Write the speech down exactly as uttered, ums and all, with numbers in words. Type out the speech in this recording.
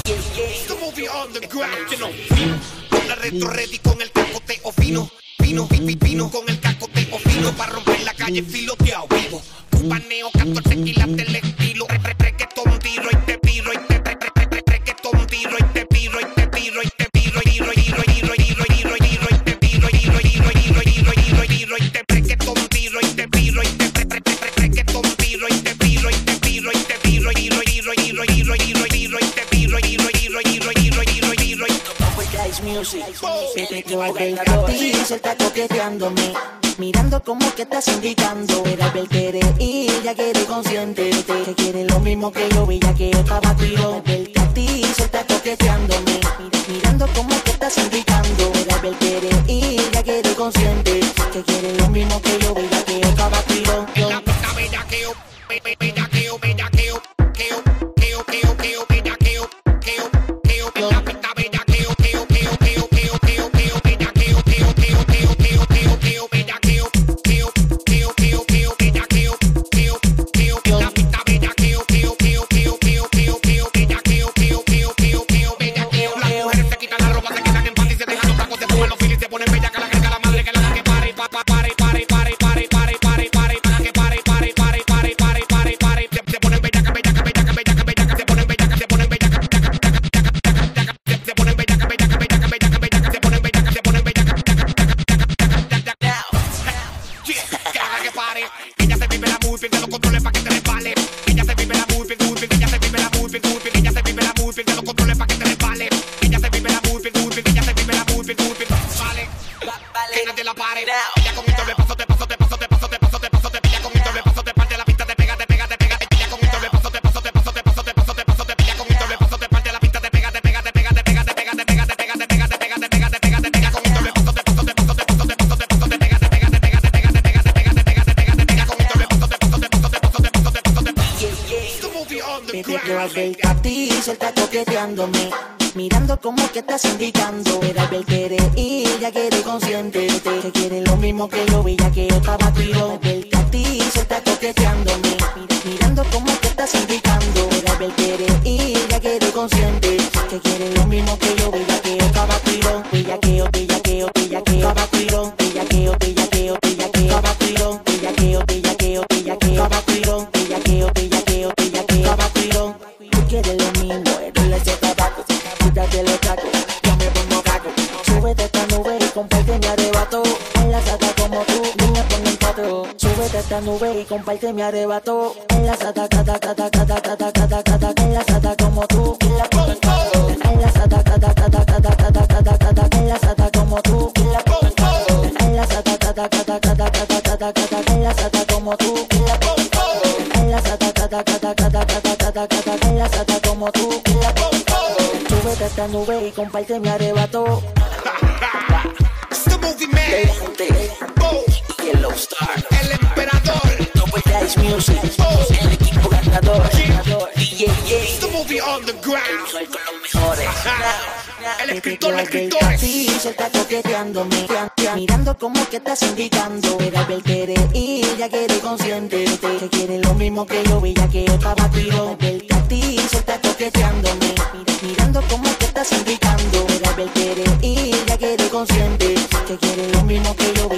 The movie on the ground, you know. Con la retro ready con el cacoteo fino. Vino, pipi, vino con el cacoteo fino. Pa' romper la calle filoteado vivo. Cubaneo, catorce kilas del estilo. Reggaeton, tiro y te piro y te reggaeton, tiro y te piro y te piro y te piro y tiro y tiro y tiro y tiro y tiro y tiro y te piro y tiro y tiro y tiro y tiro y tiro y tiro y te reggaeton, tiro y te piro y te reggaeton, tiro y te piro y te piro y te piro y tiro y tiro y tiro y tiro y tiro y tiro y te piro y tiro y tiro y tiro y tiro y tiro y tiro y Music, se te vuelve a ti, se está coqueteándome, mirando como que estás indicando. Era el quiere ir, ya quiere consciente, que quiere lo mismo que yo, y ya que yo estaba tiro. El a ti, se está coqueteándome, mirando como que estás indicando. Era el quiere ir, ya quiere consciente, que quiere lo mismo que yo, y ya que yo estaba tiro. en la pista bellaqueo, bellaqueo, bellaqueo, queo, queo, queo, queo, bellaqueo, queo, queo, en la pista bellaqueo, queo, queo, queo, queo, queo, queo, bellaqueo, queo, queo, queo, queo, queo, queo, bellaqueo, queo, queo, queo, queo, bellaqueo, queo, queo, en la pista bellaqueo, queo, queo, queo, queo, queo, queo, bellaqueo, queo, queo, queo, queo, bellaqueo. Las mujeres se quitan la ropa, se quedan en panty, se dejan los tacos, se toman los filis, se ponen bellacas, la carga la madre que la da que pare, pa, pa, pare, pare, pare, pare, pare, pare, pare, para que pare, pare, pare, pare, pare, pare, pare, se se ponen bellacas, bellacas, bellacas, bellacas, bellacas, se ponen bellacas, se ponen bellacas, se ponen bellacas, bellacas, bellacas, bellacas, bellacas, se ponen bellacas, se ponen bellacas, que haga que pare. Ella se vive la movie, pierde los controles pa' que te resbale. Ella se vive la movie, movie, ella se vive la movie, movie, ella se vive la movie, pierde los controles pa' que te resbale. Ella se vive la movie, movie, ella se vive la movie, movie, vale, que nadie la pare. Ella con esto le paso, te paso, te paso, te paso, te paso, te paso, te pilla con esto le paso, te parte la pista, te pega, te pega, te pega, te pilla con esto le paso, te paso, te paso, te paso, te paso, te paso, te pilla con esto le paso, te parte la pista, te pega, te pega, te pega, te pega, te pega, te pega, te pega, te pega, te pega, te pega, te pega, te pega con esto le paso, te paso, te paso, te paso, te paso, te paso, te pega, te pega, te pega, te pega, te pega, te pega, te pega, te pega, te pega con esto le paso, te paso, te paso, te paso, te paso, te paso, te paso. The movie on the ground. A ti, se está coqueteándome, mirando como que estás indicando. Era el quiere ir, ya quiere consciente, que quiere lo mismo que yo, y ya que yo estaba tiro. El a ti, se está coqueteándome, mirando como que estás indicando. Era el quiere ir, ya quiere consciente, que quiere lo mismo que yo, y ya que yo estaba tiro. Y ya que yo, y ya que yo, y ya que yo estaba tiro. Y ya que yo, y ya que yo, y ya que yo estaba tiro. Y ya que yo, y ya que yo, y ya que yo estaba tiro. Y ya que yo, y ya que yo, y ya que yo estaba tiro. Tú quieres lo mismo, eres ese tabaco, quítate los tacos, yo me pongo caco. Súbete a esta nube y comparte mi arrebato. Enlazada como tú, niña pon el patrón. Súbete a esta nube y comparte mi arrebato. Enlazada, cada, cada, cada, cada, cada, cada. Enlazada como tú, y la pongo en patrón. Enlazada, cada, cada, cada, cada, cada, cada. Enlazada como tú, y la pongo en patrón. Enlazada, cada, cada, cada, cada, cada, cada. Enlazada como tú, y la pongo en patrón. Enlazada, cada, cada, cada, cada, cada, cada. Enlazada como tú, y la pongo en patrón. Súbete a esta nube y comparte mi arrebato. It's the movie man. Oh, Yellow Star, el emperador. Double Dice Music, el equipo ganador. D J It's the movie on the ground. Soy con los mejores. El escritor, los escritores. Sí, se está coqueteándome, mirando como que estás indicando. Era el quiere ir, ya quiere consciente, que quiere lo mismo que yo, y ya que yo estaba tiro. El a ti, se está coqueteándome, mirando como que estás indicando. Era el quiere ir, ya quiere consciente, que quiere lo mismo que yo.